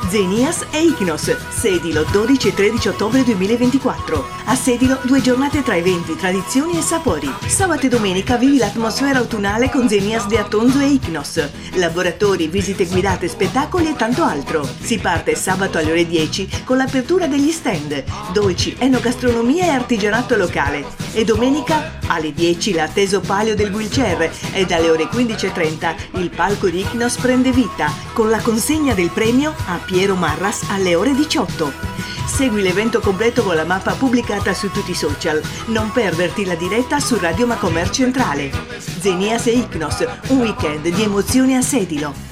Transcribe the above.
Zenias e Ichnos, Sedilo 12 e 13 ottobre 2024. A Sedilo 2 giornate tra eventi, tradizioni e sapori. Sabato e domenica vivi l'atmosfera autunnale con Zenias de Atonzo e Ichnos. Laboratori, visite guidate, spettacoli e tanto altro. Si parte sabato alle ore 10 con l'apertura degli stand, dolci, enogastronomia e artigianato locale. E domenica alle 10 l'atteso palio del wheelchair e dalle ore 15:30 il palco di Ichnos prende vita con la consegna del premio a Piero Marras alle ore 18. Segui l'evento completo con la mappa pubblicata su tutti i social. Non perderti la diretta su Radio Macomer Centrale. Zenias e Ichnos, un weekend di emozioni a Sedilo.